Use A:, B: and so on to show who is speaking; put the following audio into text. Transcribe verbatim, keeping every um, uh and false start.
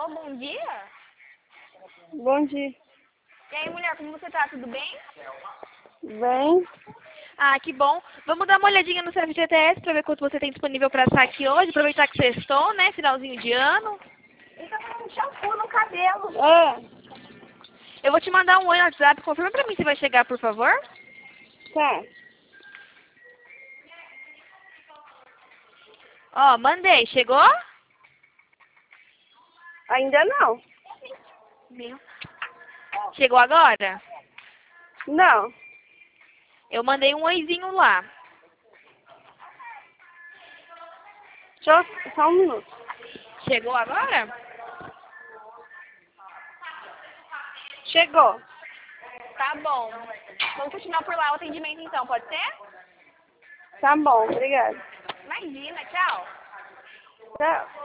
A: Alô, bom dia?
B: Bom dia.
A: E aí, mulher, como você tá? Tudo bem?
B: Bem,
A: Ah, que bom. Vamos dar uma olhadinha no seu F G T S pra ver quanto você tem disponível pra saque hoje. Aproveitar que sextou, né? Finalzinho de ano. Ele tá falando shampoo no cabelo.
B: é,
A: Eu vou te mandar um oi no WhatsApp. Confirma pra mim se vai chegar, por favor.
B: tá.
A: Ó, mandei. Chegou?
B: Ainda não.
A: Meu. Chegou agora?
B: Não.
A: Eu mandei um oizinho lá.
B: Só, só um minuto.
A: Chegou agora?
B: Chegou.
A: Tá bom. Vamos continuar por lá o atendimento então, pode ser?
B: Tá bom, obrigada.
A: Imagina, tchau.
B: Tchau.